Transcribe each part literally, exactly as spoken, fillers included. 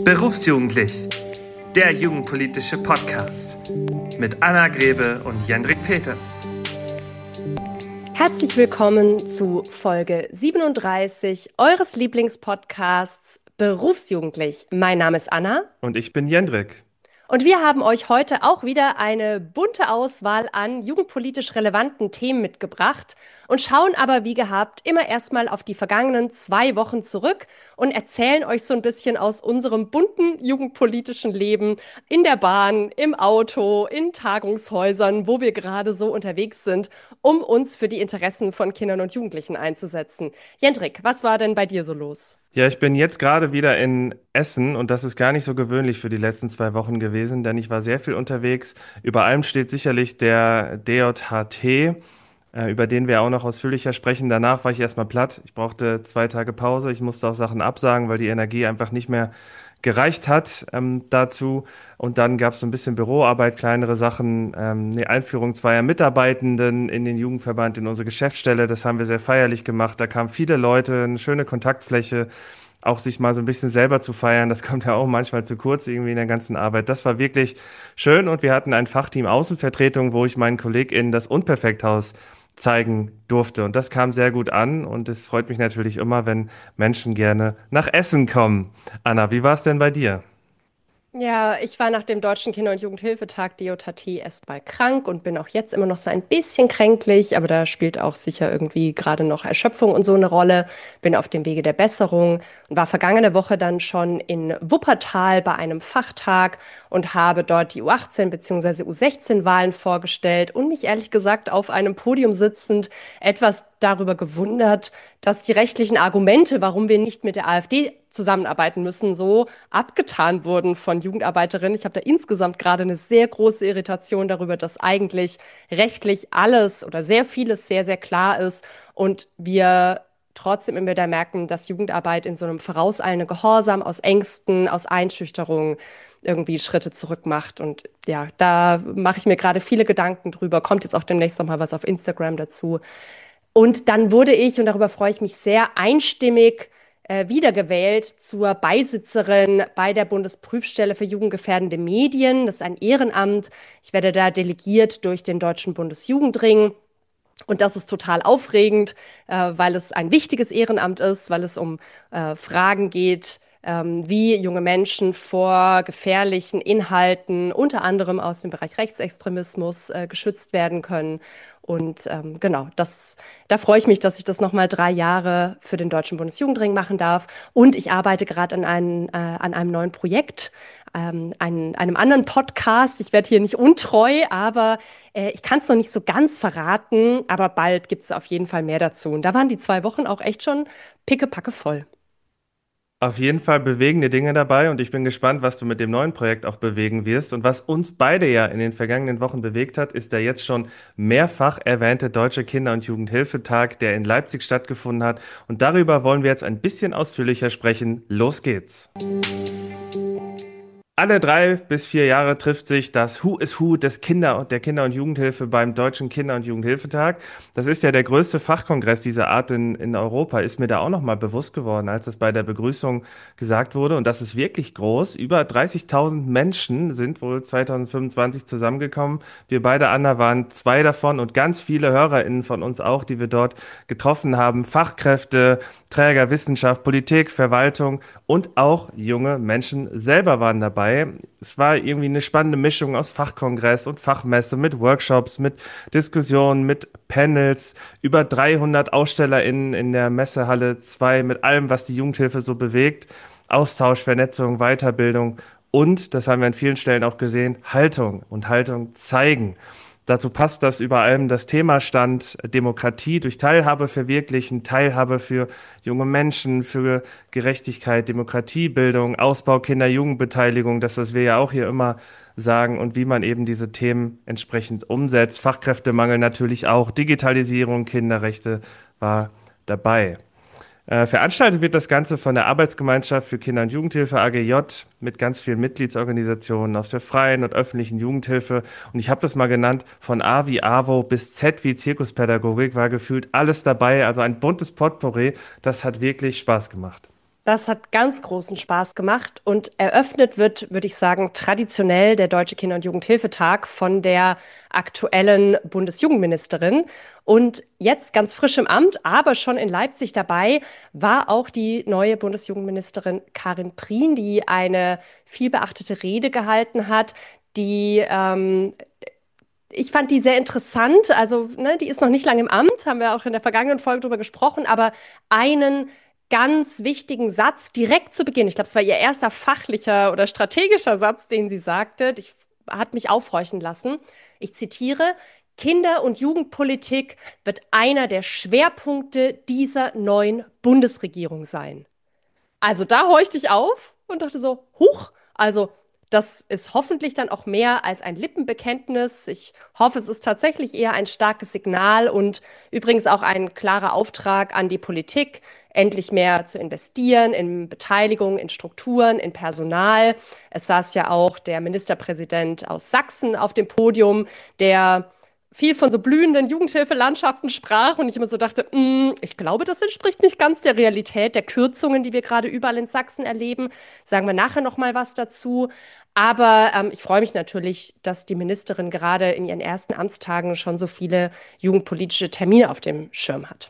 Berufsjugendlich, der jugendpolitische Podcast mit Anna Grebe und Jendrik Peters. Herzlich willkommen zu Folge siebenunddreißig eures Lieblingspodcasts Berufsjugendlich. Mein Name ist Anna. Und ich bin Jendrik. Und wir haben euch heute auch wieder eine bunte Auswahl an jugendpolitisch relevanten Themen mitgebracht und schauen aber wie gehabt immer erstmal auf die vergangenen zwei Wochen zurück und erzählen euch so ein bisschen aus unserem bunten jugendpolitischen Leben in der Bahn, im Auto, in Tagungshäusern, wo wir gerade so unterwegs sind, um uns für die Interessen von Kindern und Jugendlichen einzusetzen. Jendrik, was war denn bei dir so los? Ja, ich bin jetzt gerade wieder in Essen und das ist gar nicht so gewöhnlich für die letzten zwei Wochen gewesen, denn ich war sehr viel unterwegs. Über allem steht sicherlich der D J H T, äh, über den wir auch noch ausführlicher sprechen. Danach war ich erstmal platt. Ich brauchte zwei Tage Pause. Ich musste auch Sachen absagen, weil die Energie einfach nicht mehr gereicht hat ähm, dazu. Und dann gab es so ein bisschen Büroarbeit, kleinere Sachen, ähm, eine Einführung zweier Mitarbeitenden in den Jugendverband, in unsere Geschäftsstelle. Das haben wir sehr feierlich gemacht. Da kamen viele Leute, eine schöne Kontaktfläche, auch sich mal so ein bisschen selber zu feiern. Das kommt ja auch manchmal zu kurz irgendwie in der ganzen Arbeit. Das war wirklich schön und wir hatten ein Fachteam Außenvertretung, wo ich meinen KollegInnen das Unperfekthaus zeigen durfte. Und das kam sehr gut an und es freut mich natürlich immer, wenn Menschen gerne nach Essen kommen. Anna, wie war es denn bei dir? Ja, ich war nach dem Deutschen Kinder- und Jugendhilfetag D J H T erst mal krank und bin auch jetzt immer noch so ein bisschen kränklich, aber da spielt auch sicher irgendwie gerade noch Erschöpfung und so eine Rolle. Bin auf dem Wege der Besserung und war vergangene Woche dann schon in Wuppertal bei einem Fachtag und habe dort die U achtzehn bzw. U sechzehn Wahlen vorgestellt und mich ehrlich gesagt auf einem Podium sitzend etwas darüber gewundert, dass die rechtlichen Argumente, warum wir nicht mit der AfD zusammenarbeiten müssen, so abgetan wurden von Jugendarbeiterinnen. Ich habe da insgesamt gerade eine sehr große Irritation darüber, dass eigentlich rechtlich alles oder sehr vieles sehr, sehr klar ist und wir trotzdem immer wieder merken, dass Jugendarbeit in so einem vorauseilenden Gehorsam aus Ängsten, aus Einschüchterung irgendwie Schritte zurück macht. Und ja, da mache ich mir gerade viele Gedanken drüber. Kommt jetzt auch demnächst noch mal was auf Instagram dazu. Und dann wurde ich, und darüber freue ich mich sehr, einstimmig äh, wiedergewählt zur Beisitzerin bei der Bundesprüfstelle für jugendgefährdende Medien. Das ist ein Ehrenamt. Ich werde da delegiert durch den Deutschen Bundesjugendring. Und das ist total aufregend, äh, weil es ein wichtiges Ehrenamt ist, weil es um äh, Fragen geht, ähm, wie junge Menschen vor gefährlichen Inhalten, unter anderem aus dem Bereich Rechtsextremismus, äh, geschützt werden können. Und ähm, genau, das, da freue ich mich, dass ich das nochmal drei Jahre für den Deutschen Bundesjugendring machen darf. Und ich arbeite gerade an, ein, äh, an einem neuen Projekt, ähm, ein, einem anderen Podcast. Ich werde hier nicht untreu, aber äh, ich kann es noch nicht so ganz verraten. Aber bald gibt es auf jeden Fall mehr dazu. Und da waren die zwei Wochen auch echt schon pickepacke voll. Auf jeden Fall bewegende Dinge dabei und ich bin gespannt, was du mit dem neuen Projekt auch bewegen wirst. Und was uns beide ja in den vergangenen Wochen bewegt hat, ist der jetzt schon mehrfach erwähnte Deutsche Kinder- und Jugendhilfetag, der in Leipzig stattgefunden hat. Und darüber wollen wir jetzt ein bisschen ausführlicher sprechen. Los geht's! Alle drei bis vier Jahre trifft sich das Who is Who des Kinder- der Kinder- und Jugendhilfe beim Deutschen Kinder- und Jugendhilfetag. Das ist ja der größte Fachkongress dieser Art in, in Europa. Ist mir da auch nochmal bewusst geworden, als das bei der Begrüßung gesagt wurde. Und das ist wirklich groß. Über dreißigtausend Menschen sind wohl zwanzig fünfundzwanzig zusammengekommen. Wir beide, Anna, waren zwei davon und ganz viele HörerInnen von uns auch, die wir dort getroffen haben. Fachkräfte, Träger, Wissenschaft, Politik, Verwaltung und auch junge Menschen selber waren dabei. Es war irgendwie eine spannende Mischung aus Fachkongress und Fachmesse mit Workshops, mit Diskussionen, mit Panels, über dreihundert AusstellerInnen in der Messehalle zwei, mit allem, was die Jugendhilfe so bewegt. Austausch, Vernetzung, Weiterbildung und, das haben wir an vielen Stellen auch gesehen, Haltung und Haltung zeigen. Dazu passt, dass über allem das Thema stand, Demokratie durch Teilhabe verwirklichen, Teilhabe für junge Menschen, für Gerechtigkeit, Demokratiebildung, Ausbau Kinder-Jugendbeteiligung, das, was wir ja auch hier immer sagen und wie man eben diese Themen entsprechend umsetzt. Fachkräftemangel natürlich auch, Digitalisierung, Kinderrechte war dabei. Äh, veranstaltet wird das Ganze von der Arbeitsgemeinschaft für Kinder- und Jugendhilfe A G J mit ganz vielen Mitgliedsorganisationen aus der freien und öffentlichen Jugendhilfe. Und ich habe das mal genannt, von A wie AWO bis Z wie Zirkuspädagogik war gefühlt alles dabei. Also ein buntes Potpourri. Das hat wirklich Spaß gemacht. Das hat ganz großen Spaß gemacht und eröffnet wird, würde ich sagen, traditionell der Deutsche Kinder- und Jugendhilfetag von der aktuellen Bundesjugendministerin. Und jetzt ganz frisch im Amt, aber schon in Leipzig dabei, war auch die neue Bundesjugendministerin Karin Prien, die eine vielbeachtete Rede gehalten hat, die ähm, ich fand die sehr interessant. Also, ne, die ist noch nicht lange im Amt, haben wir auch in der vergangenen Folge drüber gesprochen, aber einen ganz wichtigen Satz direkt zu Beginn, ich glaube, es war ihr erster fachlicher oder strategischer Satz, den sie sagte, ich, hat mich aufhorchen lassen. Ich zitiere: Kinder- und Jugendpolitik wird einer der Schwerpunkte dieser neuen Bundesregierung sein. Also da horchte ich auf und dachte so, huch, also das ist hoffentlich dann auch mehr als ein Lippenbekenntnis. Ich hoffe, es ist tatsächlich eher ein starkes Signal und übrigens auch ein klarer Auftrag an die Politik, endlich mehr zu investieren in Beteiligung, in Strukturen, in Personal. Es saß ja auch der Ministerpräsident aus Sachsen auf dem Podium, der viel von so blühenden Jugendhilfelandschaften sprach und ich immer so dachte, mm, ich glaube, das entspricht nicht ganz der Realität der Kürzungen, die wir gerade überall in Sachsen erleben. Sagen wir nachher noch mal was dazu. Aber ähm, ich freue mich natürlich, dass die Ministerin gerade in ihren ersten Amtstagen schon so viele jugendpolitische Termine auf dem Schirm hat.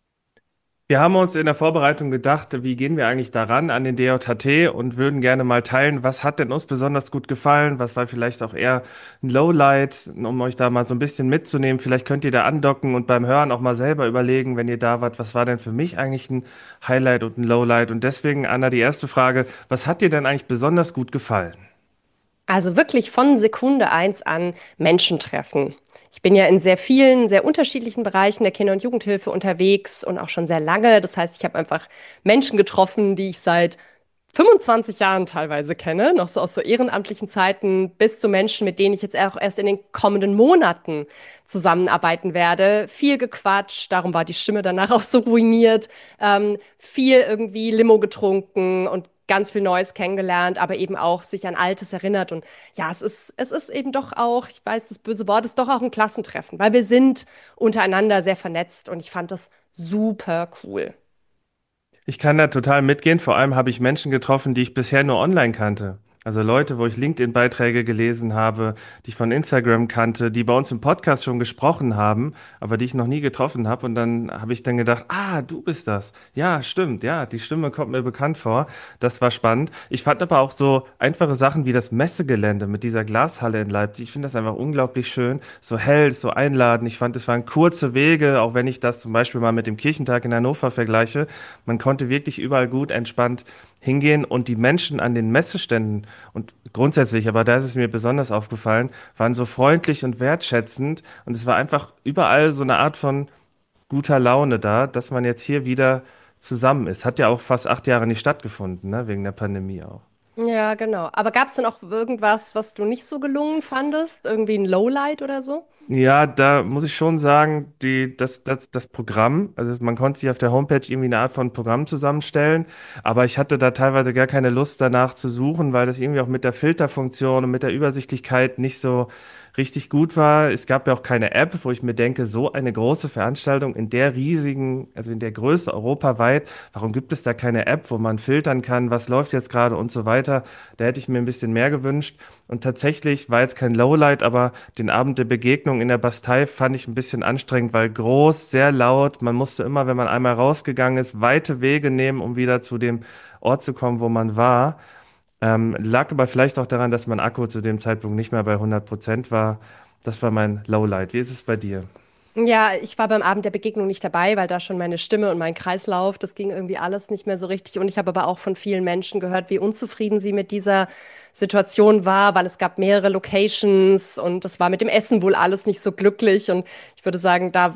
Wir haben uns in der Vorbereitung gedacht, wie gehen wir eigentlich daran an den D J H T und würden gerne mal teilen, was hat denn uns besonders gut gefallen, was war vielleicht auch eher ein Lowlight, um euch da mal so ein bisschen mitzunehmen. Vielleicht könnt ihr da andocken und beim Hören auch mal selber überlegen, wenn ihr da wart, was war denn für mich eigentlich ein Highlight und ein Lowlight. Und deswegen, Anna, die erste Frage, was hat dir denn eigentlich besonders gut gefallen? Also wirklich von Sekunde eins an Menschen treffen. Ich bin ja in sehr vielen, sehr unterschiedlichen Bereichen der Kinder- und Jugendhilfe unterwegs und auch schon sehr lange. Das heißt, ich habe einfach Menschen getroffen, die ich seit fünfundzwanzig Jahren teilweise kenne, noch so aus so ehrenamtlichen Zeiten, bis zu Menschen, mit denen ich jetzt auch erst in den kommenden Monaten zusammenarbeiten werde. Viel gequatscht, darum war die Stimme danach auch so ruiniert. Ähm, viel irgendwie Limo getrunken und ganz viel Neues kennengelernt, aber eben auch sich an Altes erinnert. Und ja, es ist, es ist eben doch auch, ich weiß, das böse Wort ist doch auch ein Klassentreffen, weil wir sind untereinander sehr vernetzt und ich fand das super cool. Ich kann da total mitgehen. Vor allem habe ich Menschen getroffen, die ich bisher nur online kannte. Also Leute, wo ich LinkedIn-Beiträge gelesen habe, die ich von Instagram kannte, die bei uns im Podcast schon gesprochen haben, aber die ich noch nie getroffen habe. Und dann habe ich dann gedacht, ah, du bist das. Ja, stimmt, ja, die Stimme kommt mir bekannt vor. Das war spannend. Ich fand aber auch so einfache Sachen wie das Messegelände mit dieser Glashalle in Leipzig. Ich finde das einfach unglaublich schön. So hell, so einladend. Ich fand, es waren kurze Wege, auch wenn ich das zum Beispiel mal mit dem Kirchentag in Hannover vergleiche. Man konnte wirklich überall gut entspannt hingehen und die Menschen an den Messeständen und grundsätzlich, aber da ist es mir besonders aufgefallen, waren so freundlich und wertschätzend und es war einfach überall so eine Art von guter Laune da, dass man jetzt hier wieder zusammen ist. Hat ja auch fast acht Jahre nicht stattgefunden, ne, wegen der Pandemie auch. Ja, genau. Aber gab es denn auch irgendwas, was du nicht so gelungen fandest? Irgendwie ein Lowlight oder so? Ja, da muss ich schon sagen, die, das, das, das Programm, also man konnte sich auf der Homepage irgendwie eine Art von Programm zusammenstellen, aber ich hatte da teilweise gar keine Lust danach zu suchen, weil das irgendwie auch mit der Filterfunktion und mit der Übersichtlichkeit nicht so richtig gut war. Es gab ja auch keine App, wo ich mir denke, so eine große Veranstaltung in der riesigen, also in der Größe europaweit, warum gibt es da keine App, wo man filtern kann, was läuft jetzt gerade und so weiter? Da hätte ich mir ein bisschen mehr gewünscht. Und tatsächlich war jetzt kein Lowlight, aber den Abend der Begegnung in der Bastei fand ich ein bisschen anstrengend, weil groß, sehr laut. Man musste immer, wenn man einmal rausgegangen ist, weite Wege nehmen, um wieder zu dem Ort zu kommen, wo man war. Ähm, lag aber vielleicht auch daran, dass mein Akku zu dem Zeitpunkt nicht mehr bei hundert Prozent war. Das war mein Lowlight. Wie ist es bei dir? Ja, ich war beim Abend der Begegnung nicht dabei, weil da schon meine Stimme und mein Kreislauf, das ging irgendwie alles nicht mehr so richtig. Und ich habe aber auch von vielen Menschen gehört, wie unzufrieden sie mit dieser Situation war, weil es gab mehrere Locations und das war mit dem Essen wohl alles nicht so glücklich. Und ich würde sagen, da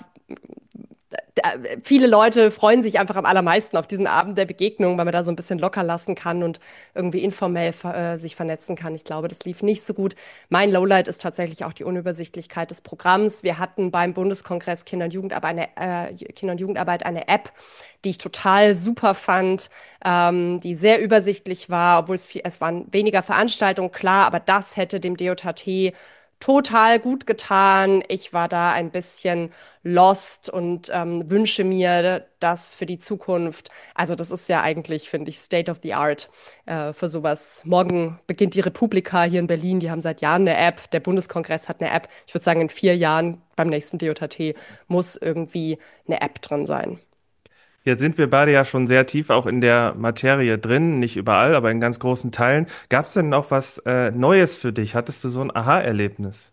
da, viele Leute freuen sich einfach am allermeisten auf diesen Abend der Begegnung, weil man da so ein bisschen locker lassen kann und irgendwie informell äh, sich vernetzen kann. Ich glaube, das lief nicht so gut. Mein Lowlight ist tatsächlich auch die Unübersichtlichkeit des Programms. Wir hatten beim Bundeskongress Kinder- und Jugendarbeit eine, äh, Kinder- und Jugendarbeit eine App, die ich total super fand, ähm, die sehr übersichtlich war, obwohl es viel, es waren weniger Veranstaltungen, klar, aber das hätte dem D J H T total gut getan. Ich war da ein bisschen lost und ähm, wünsche mir das für die Zukunft. Also das ist ja eigentlich, finde ich, State of the Art äh, für sowas. Morgen beginnt die Republika hier in Berlin. Die haben seit Jahren eine App. Der Bundeskongress hat eine App. Ich würde sagen, in vier Jahren beim nächsten D J T muss irgendwie eine App drin sein. Jetzt sind wir beide ja schon sehr tief auch in der Materie drin, nicht überall, aber in ganz großen Teilen. Gab es denn noch was äh, Neues für dich? Hattest du so ein Aha-Erlebnis?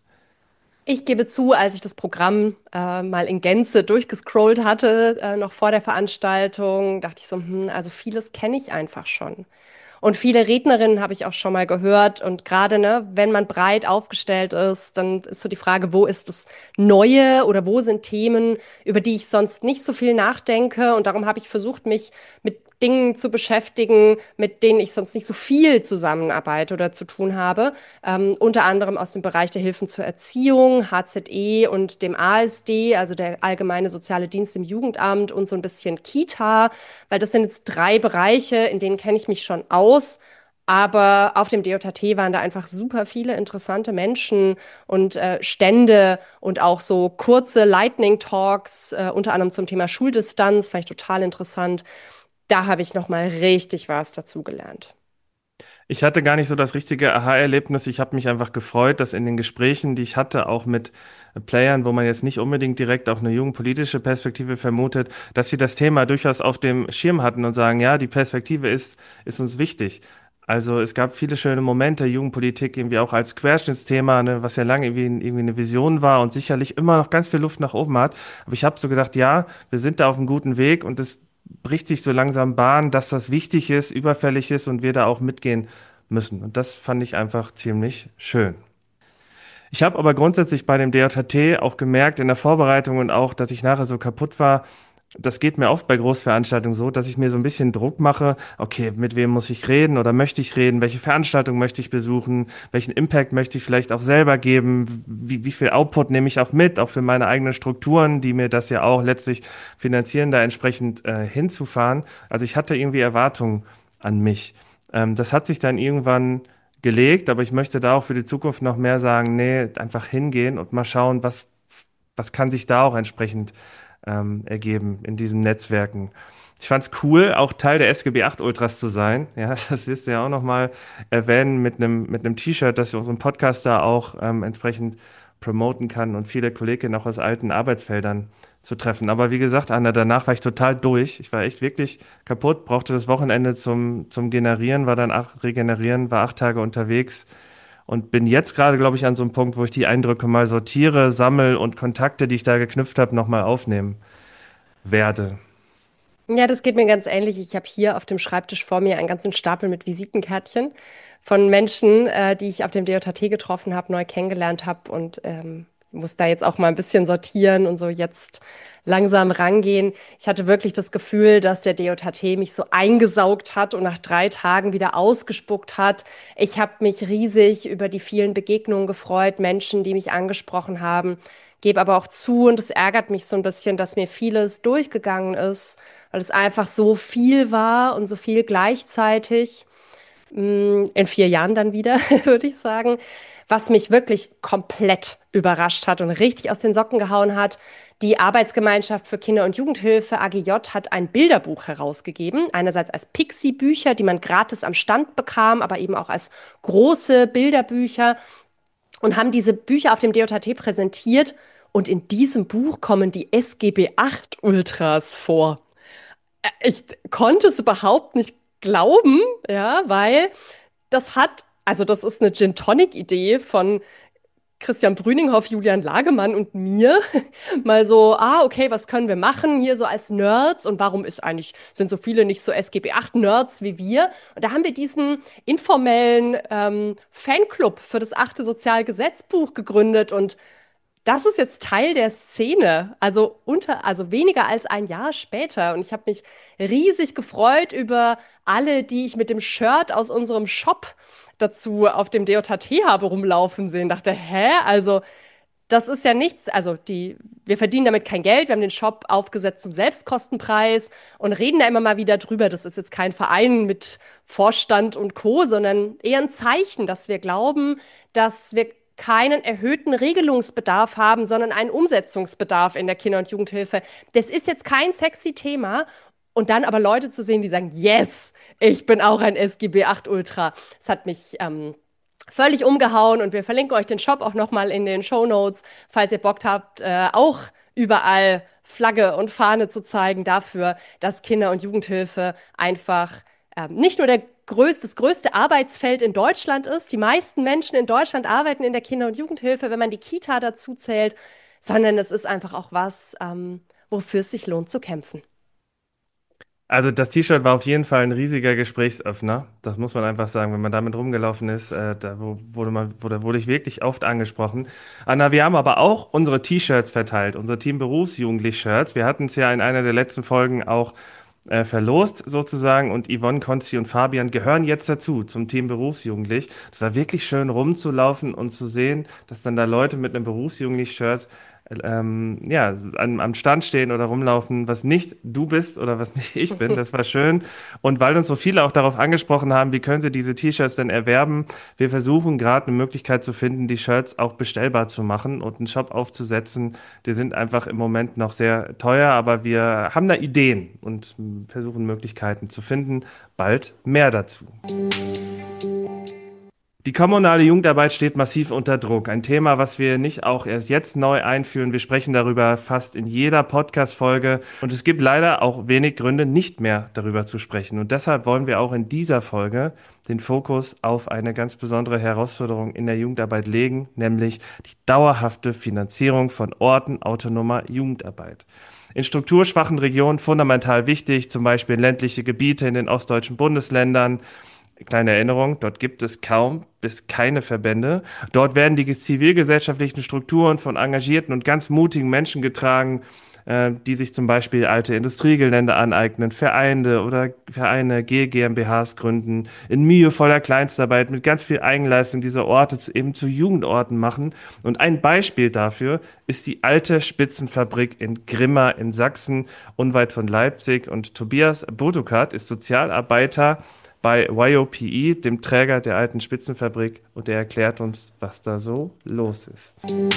Ich gebe zu, als ich das Programm äh, mal in Gänze durchgescrollt hatte, äh, noch vor der Veranstaltung, dachte ich so, hm, also vieles kenne ich einfach schon. Und viele Rednerinnen habe ich auch schon mal gehört. Und gerade, ne, wenn man breit aufgestellt ist, dann ist so die Frage, wo ist das Neue oder wo sind Themen, über die ich sonst nicht so viel nachdenke. Und darum habe ich versucht, mich mit Dingen zu beschäftigen, mit denen ich sonst nicht so viel zusammenarbeite oder zu tun habe. Ähm, unter anderem aus dem Bereich der Hilfen zur Erziehung, H Z E und dem A S D, also der Allgemeine Soziale Dienst im Jugendamt und so ein bisschen Kita, weil das sind jetzt drei Bereiche, in denen kenne ich mich schon aus. Aber auf dem D J T waren da einfach super viele interessante Menschen und äh, Stände und auch so kurze Lightning Talks, äh, unter anderem zum Thema Schuldistanz, fand ich total interessant. Da habe ich noch mal richtig was dazugelernt. Ich hatte gar nicht so das richtige Aha-Erlebnis. Ich habe mich einfach gefreut, dass in den Gesprächen, die ich hatte, auch mit Playern, wo man jetzt nicht unbedingt direkt auch eine jugendpolitische Perspektive vermutet, dass sie das Thema durchaus auf dem Schirm hatten und sagen, ja, die Perspektive ist, ist uns wichtig. Also es gab viele schöne Momente, Jugendpolitik irgendwie auch als Querschnittsthema, ne, was ja lange irgendwie, irgendwie eine Vision war und sicherlich immer noch ganz viel Luft nach oben hat. Aber ich habe so gedacht, ja, wir sind da auf einem guten Weg und es bricht sich so langsam Bahn, dass das wichtig ist, überfällig ist und wir da auch mitgehen müssen. Und das fand ich einfach ziemlich schön. Ich habe aber grundsätzlich bei dem D J T auch gemerkt in der Vorbereitung und auch, dass ich nachher so kaputt war. Das geht mir oft bei Großveranstaltungen so, dass ich mir so ein bisschen Druck mache. Okay, mit wem muss ich reden oder möchte ich reden? Welche Veranstaltung möchte ich besuchen? Welchen Impact möchte ich vielleicht auch selber geben? Wie, wie viel Output nehme ich auch mit, auch für meine eigenen Strukturen, die mir das ja auch letztlich finanzieren, da entsprechend äh, hinzufahren? Also ich hatte irgendwie Erwartungen an mich. Ähm, das hat sich dann irgendwann gelegt, aber ich möchte da auch für die Zukunft noch mehr sagen, nee, einfach hingehen und mal schauen, was, was kann sich da auch entsprechend ähm, ergeben in diesen Netzwerken. Ich fand es cool, auch Teil der S G B acht Ultras zu sein. Ja, das wirst du ja auch noch mal erwähnen mit einem mit einem T-Shirt, das ich unseren Podcast da auch ähm, entsprechend promoten kann und viele Kolleginnen auch aus alten Arbeitsfeldern zu treffen. Aber wie gesagt, Anna, danach war ich total durch. Ich war echt wirklich kaputt, brauchte das Wochenende zum, zum Generieren, war dann acht, regenerieren, war acht Tage unterwegs und bin jetzt gerade, glaube ich, an so einem Punkt, wo ich die Eindrücke mal sortiere, sammel und Kontakte, die ich da geknüpft habe, nochmal aufnehmen werde. Ja, das geht mir ganz ähnlich. Ich habe hier auf dem Schreibtisch vor mir einen ganzen Stapel mit Visitenkärtchen von Menschen, äh, die ich auf dem D J T getroffen habe, neu kennengelernt habe und ähm, muss da jetzt auch mal ein bisschen sortieren und so jetzt langsam rangehen. Ich hatte wirklich das Gefühl, dass der D J T mich so eingesaugt hat und nach drei Tagen wieder ausgespuckt hat. Ich habe mich riesig über die vielen Begegnungen gefreut, Menschen, die mich angesprochen haben, gebe aber auch zu und es ärgert mich so ein bisschen, dass mir vieles durchgegangen ist, weil es einfach so viel war und so viel gleichzeitig. Mm, In vier Jahren dann wieder, würde ich sagen. Was mich wirklich komplett überrascht hat und richtig aus den Socken gehauen hat, die Arbeitsgemeinschaft für Kinder- und Jugendhilfe, A G J, hat ein Bilderbuch herausgegeben. Einerseits als Pixie-Bücher, die man gratis am Stand bekam, aber eben auch als große Bilderbücher und haben diese Bücher auf dem D J T präsentiert. Und in diesem Buch kommen die S G B acht Ultras vor. Ich konnte es überhaupt nicht glauben, ja, weil das hat, also das ist eine Gin Tonic Idee von Christian Brüninghoff, Julian Lagemann und mir. Mal so, ah, okay, was können wir machen hier so als Nerds und warum ist eigentlich, sind so viele nicht so S G B acht Nerds wie wir? Und da haben wir diesen informellen ähm, Fanclub für das achte Sozialgesetzbuch gegründet und das ist jetzt Teil der Szene, also unter, also weniger als ein Jahr später. Und ich habe mich riesig gefreut über alle, die ich mit dem Shirt aus unserem Shop dazu auf dem D J T habe rumlaufen sehen. Dachte, hä? Also, das ist ja nichts. Also, die, wir verdienen damit kein Geld. Wir haben den Shop aufgesetzt zum Selbstkostenpreis und reden da immer mal wieder drüber. Das ist jetzt kein Verein mit Vorstand und Co., sondern eher ein Zeichen, dass wir glauben, dass wir keinen erhöhten Regelungsbedarf haben, sondern einen Umsetzungsbedarf in der Kinder- und Jugendhilfe. Das ist jetzt kein sexy Thema. Und dann aber Leute zu sehen, die sagen, yes, ich bin auch ein S G B acht Ultra. Das hat mich ähm, völlig umgehauen und wir verlinken euch den Shop auch nochmal in den Shownotes, falls ihr Bock habt, äh, auch überall Flagge und Fahne zu zeigen dafür, dass Kinder- und Jugendhilfe einfach ähm, nicht nur der größte, das größte Arbeitsfeld in Deutschland ist. Die meisten Menschen in Deutschland arbeiten in der Kinder- und Jugendhilfe, wenn man die Kita dazu zählt, sondern es ist einfach auch was, ähm, wofür es sich lohnt zu kämpfen. Also das T-Shirt war auf jeden Fall ein riesiger Gesprächsöffner. Das muss man einfach sagen. Wenn man damit rumgelaufen ist, äh, da wo- wurde man, wurde, wurde ich wirklich oft angesprochen. Anna, wir haben aber auch unsere T-Shirts verteilt, unsere Team Berufsjugendlich-Shirts. Wir hatten es ja in einer der letzten Folgen auch äh, verlost sozusagen und Yvonne, Konsti und Fabian gehören jetzt dazu, zum Team Berufsjugendlich. Es war wirklich schön rumzulaufen und zu sehen, dass dann da Leute mit einem Berufsjugendlich-Shirt ähm, ja, am, am Stand stehen oder rumlaufen, was nicht du bist oder was nicht ich bin. Das war schön. Und weil uns so viele auch darauf angesprochen haben, wie können sie diese T-Shirts denn erwerben, wir versuchen gerade eine Möglichkeit zu finden, die Shirts auch bestellbar zu machen und einen Shop aufzusetzen. Die sind einfach im Moment noch sehr teuer, aber wir haben da Ideen und versuchen Möglichkeiten zu finden. Bald mehr dazu. Die kommunale Jugendarbeit steht massiv unter Druck. Ein Thema, was wir nicht auch erst jetzt neu einführen. Wir sprechen darüber fast in jeder Podcast-Folge. Und es gibt leider auch wenig Gründe, nicht mehr darüber zu sprechen. Und deshalb wollen wir auch in dieser Folge den Fokus auf eine ganz besondere Herausforderung in der Jugendarbeit legen, nämlich die dauerhafte Finanzierung von Orten autonomer Jugendarbeit. In strukturschwachen Regionen fundamental wichtig, zum Beispiel ländliche Gebiete in den ostdeutschen Bundesländern. Kleine Erinnerung, dort gibt es kaum bis keine Verbände. Dort werden die zivilgesellschaftlichen Strukturen von engagierten und ganz mutigen Menschen getragen, äh, die sich zum Beispiel alte Industriegelände aneignen, Vereine oder Vereine, G GmbHs gründen, in mühevoller Kleinstarbeit mit ganz viel Eigenleistung diese Orte zu, eben zu Jugendorten machen. Und ein Beispiel dafür ist die alte Spitzenfabrik in Grimma in Sachsen, unweit von Leipzig. Und Tobias Bodukat ist Sozialarbeiter bei Y O P E, dem Träger der alten Spitzenfabrik, und er erklärt uns, was da so los ist.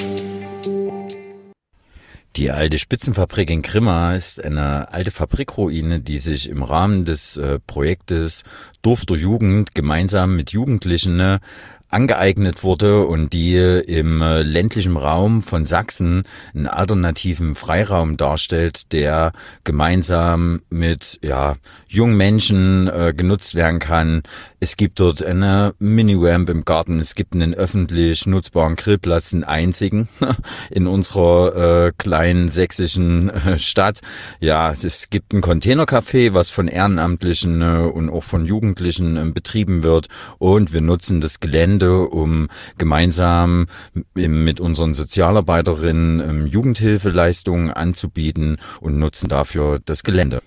Die alte Spitzenfabrik in Grimma ist eine alte Fabrikruine, die sich im Rahmen des äh, Projektes Dorf der Jugend gemeinsam mit Jugendlichen ne, angeeignet wurde und die im äh, ländlichen Raum von Sachsen einen alternativen Freiraum darstellt, der gemeinsam mit ja, jungen Menschen äh, genutzt werden kann. Es gibt dort eine Mini-Ramp im Garten, es gibt einen öffentlich nutzbaren Grillplatz, den einzigen in unserer äh, kleinen sächsischen äh, Stadt. Ja, es gibt ein Containercafé, was von Ehrenamtlichen äh, und auch von Jugendlichen äh, betrieben wird, und wir nutzen das Gelände, um gemeinsam mit unseren Sozialarbeiterinnen Jugendhilfeleistungen anzubieten und nutzen dafür das Gelände.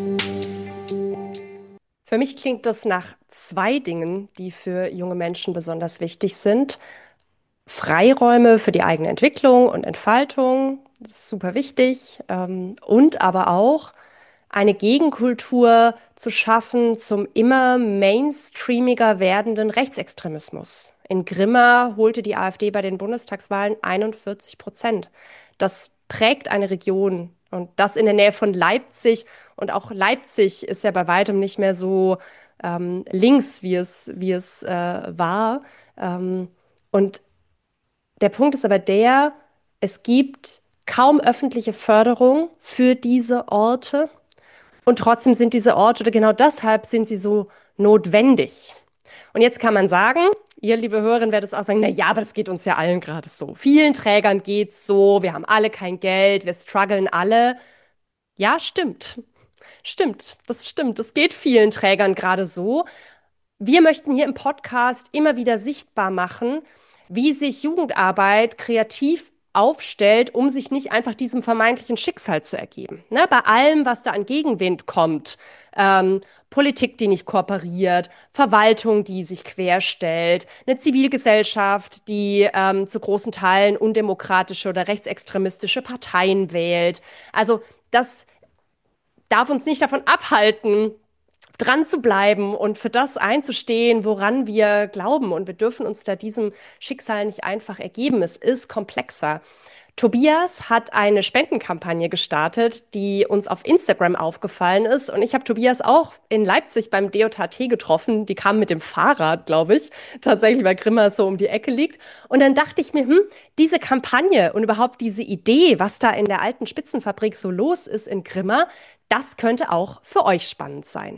Für mich klingt das nach zwei Dingen, die für junge Menschen besonders wichtig sind. Freiräume für die eigene Entwicklung und Entfaltung, das ist super wichtig. Ähm, und aber auch eine Gegenkultur zu schaffen zum immer mainstreamiger werdenden Rechtsextremismus. In Grimma holte die AfD bei den Bundestagswahlen einundvierzig Prozent. Das prägt eine Region, und das in der Nähe von Leipzig. Und auch Leipzig ist ja bei weitem nicht mehr so ähm, links, wie es, wie es äh, war. Ähm, und der Punkt ist aber der, es gibt kaum öffentliche Förderung für diese Orte. Und trotzdem sind diese Orte, oder genau deshalb sind sie so notwendig. Und jetzt kann man sagen, ihr, liebe Hörerinnen, werdet es auch sagen, na ja, aber das geht uns ja allen gerade so. Vielen Trägern geht's so, wir haben alle kein Geld, wir strugglen alle. Ja, stimmt. Stimmt, das stimmt. Das geht vielen Trägern gerade so. Wir möchten hier im Podcast immer wieder sichtbar machen, wie sich Jugendarbeit kreativ aufstellt, um sich nicht einfach diesem vermeintlichen Schicksal zu ergeben. Ne, bei allem, was da an Gegenwind kommt, ähm, Politik, die nicht kooperiert, Verwaltung, die sich querstellt, eine Zivilgesellschaft, die ähm, zu großen Teilen undemokratische oder rechtsextremistische Parteien wählt. Also das darf uns nicht davon abhalten, dran zu bleiben und für das einzustehen, woran wir glauben. Und wir dürfen uns da diesem Schicksal nicht einfach ergeben. Es ist komplexer. Tobias hat eine Spendenkampagne gestartet, die uns auf Instagram aufgefallen ist. Und ich habe Tobias auch in Leipzig beim D J H T getroffen. Die kamen mit dem Fahrrad, glaube ich, tatsächlich, weil Grimma so um die Ecke liegt. Und dann dachte ich mir, hm, diese Kampagne und überhaupt diese Idee, was da in der alten Spitzenfabrik so los ist in Grimma, das könnte auch für euch spannend sein.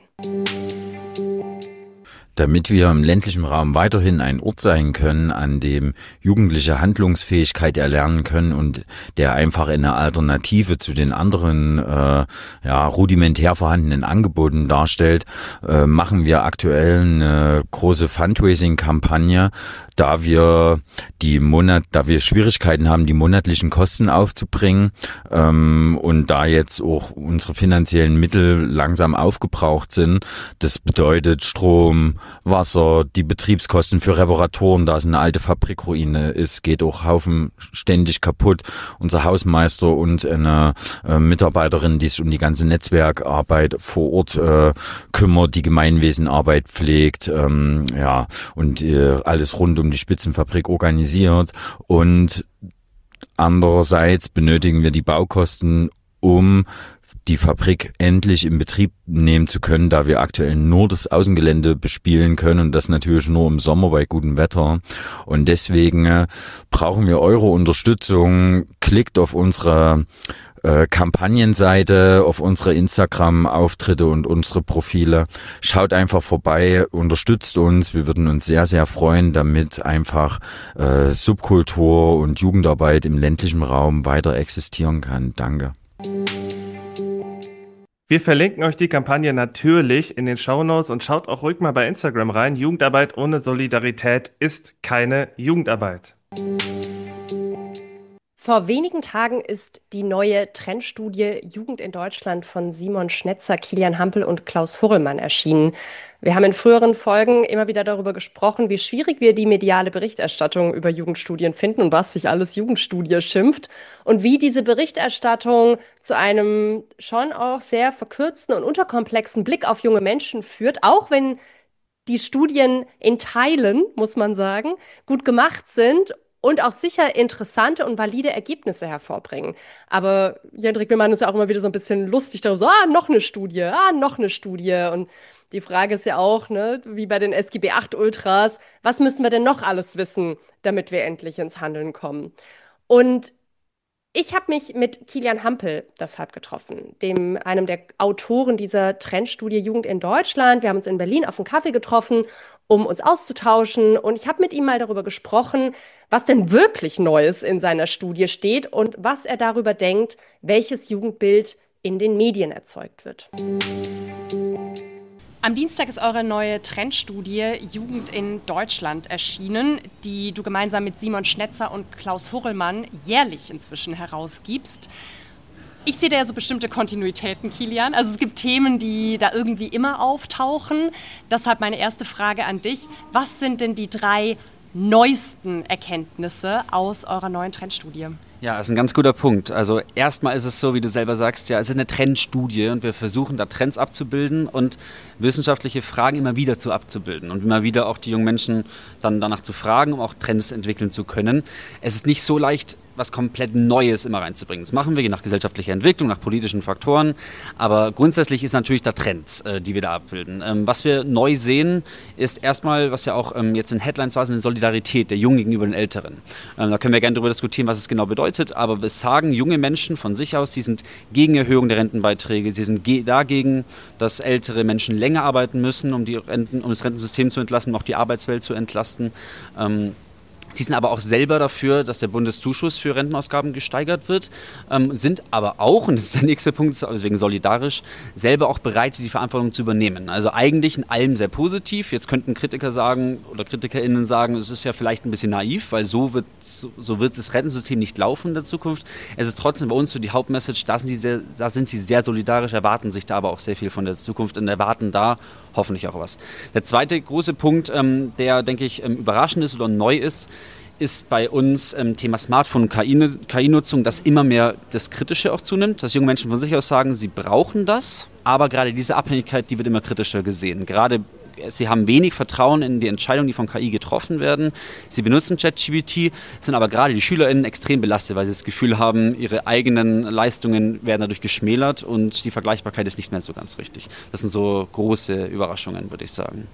Damit wir im ländlichen Raum weiterhin ein Ort sein können, an dem Jugendliche Handlungsfähigkeit erlernen können und der einfach eine Alternative zu den anderen äh, ja, rudimentär vorhandenen Angeboten darstellt, äh, machen wir aktuell eine große Fundraising-Kampagne, da wir die Monat, da wir Schwierigkeiten haben, die monatlichen Kosten aufzubringen ähm, und da jetzt auch unsere finanziellen Mittel langsam aufgebraucht sind. Das bedeutet Strom, Wasser, die Betriebskosten für Reparaturen, da es eine alte Fabrikruine ist, geht auch Haufen ständig kaputt. Unser Hausmeister und eine äh, Mitarbeiterin, die sich um die ganze Netzwerkarbeit vor Ort äh, kümmert, die Gemeinwesenarbeit pflegt, ähm, ja, und äh, alles rund um die Spitzenfabrik organisiert. Und andererseits benötigen wir die Baukosten, um die Fabrik endlich in Betrieb nehmen zu können, da wir aktuell nur das Außengelände bespielen können und das natürlich nur im Sommer bei gutem Wetter. Und deswegen äh, brauchen wir eure Unterstützung. Klickt auf unsere äh, Kampagnenseite, auf unsere Instagram-Auftritte und unsere Profile. Schaut einfach vorbei, unterstützt uns. Wir würden uns sehr, sehr freuen, damit einfach äh, Subkultur und Jugendarbeit im ländlichen Raum weiter existieren kann. Danke. Wir verlinken euch die Kampagne natürlich in den Shownotes und schaut auch ruhig mal bei Instagram rein. Jugendarbeit ohne Solidarität ist keine Jugendarbeit. Vor wenigen Tagen ist die neue Trendstudie Jugend in Deutschland von Simon Schnetzer, Kilian Hampel und Klaus Hurrellmann erschienen. Wir haben in früheren Folgen immer wieder darüber gesprochen, wie schwierig wir die mediale Berichterstattung über Jugendstudien finden und was sich alles Jugendstudie schimpft und wie diese Berichterstattung zu einem schon auch sehr verkürzten und unterkomplexen Blick auf junge Menschen führt, auch wenn die Studien in Teilen, muss man sagen, gut gemacht sind und auch sicher interessante und valide Ergebnisse hervorbringen. Aber Jendrik, wir machen uns ja auch immer wieder so ein bisschen lustig darüber, so, ah, noch eine Studie, ah, noch eine Studie. Und die Frage ist ja auch, ne, wie bei den S G B acht Ultras, was müssen wir denn noch alles wissen, damit wir endlich ins Handeln kommen? Und ich habe mich mit Kilian Hampel deshalb getroffen, dem einem der Autoren dieser Trendstudie Jugend in Deutschland. Wir haben uns in Berlin auf einen Kaffee getroffen, um uns auszutauschen. Und ich habe mit ihm mal darüber gesprochen, was denn wirklich Neues in seiner Studie steht und was er darüber denkt, welches Jugendbild in den Medien erzeugt wird. Am Dienstag ist eure neue Trendstudie Jugend in Deutschland erschienen, die du gemeinsam mit Simon Schnetzer und Klaus Hurrellmann jährlich inzwischen herausgibst. Ich sehe da ja so bestimmte Kontinuitäten, Kilian. Also es gibt Themen, die da irgendwie immer auftauchen. Deshalb meine erste Frage an dich. Was sind denn die drei neuesten Erkenntnisse aus eurer neuen Trendstudie? Ja, das ist ein ganz guter Punkt. Also erstmal ist es so, wie du selber sagst, ja, es ist eine Trendstudie und wir versuchen da Trends abzubilden und wissenschaftliche Fragen immer wieder zu abzubilden und immer wieder auch die jungen Menschen dann danach zu fragen, um auch Trends entwickeln zu können. Es ist nicht so leicht, was komplett Neues immer reinzubringen. Das machen wir je nach gesellschaftlicher Entwicklung, nach politischen Faktoren, aber grundsätzlich ist natürlich da Trends, äh, die wir da abbilden. Ähm, was wir neu sehen, ist erstmal, was ja auch ähm, jetzt in Headlines war, ist eine Solidarität der Jungen gegenüber den Älteren. Ähm, da können wir gerne darüber diskutieren, was es genau bedeutet, aber wir sagen junge Menschen von sich aus, die sind gegen Erhöhung der Rentenbeiträge, sie sind ge- dagegen, dass ältere Menschen länger arbeiten müssen, um, die Renten, um das Rentensystem zu entlasten, um auch die Arbeitswelt zu entlasten. Ähm, Sie sind aber auch selber dafür, dass der Bundeszuschuss für Rentenausgaben gesteigert wird, ähm, sind aber auch, und das ist der nächste Punkt, deswegen solidarisch, selber auch bereit, die Verantwortung zu übernehmen. Also eigentlich in allem sehr positiv. Jetzt könnten Kritiker sagen oder KritikerInnen sagen, es ist ja vielleicht ein bisschen naiv, weil so wird, so, so wird das Rentensystem nicht laufen in der Zukunft. Es ist trotzdem bei uns so die Hauptmessage, da sind, sie sehr, da sind sie sehr solidarisch, erwarten sich da aber auch sehr viel von der Zukunft und erwarten da hoffentlich auch was. Der zweite große Punkt, ähm, der, denke ich, ähm, überraschend ist oder neu ist, ist bei uns ähm, Thema Smartphone und K I-Nutzung, dass immer mehr das Kritische auch zunimmt, dass junge Menschen von sich aus sagen, sie brauchen das, aber gerade diese Abhängigkeit, die wird immer kritischer gesehen. Gerade sie haben wenig Vertrauen in die Entscheidungen, die von K I getroffen werden. Sie benutzen ChatGPT, sind aber gerade die SchülerInnen extrem belastet, weil sie das Gefühl haben, ihre eigenen Leistungen werden dadurch geschmälert und die Vergleichbarkeit ist nicht mehr so ganz richtig. Das sind so große Überraschungen, würde ich sagen.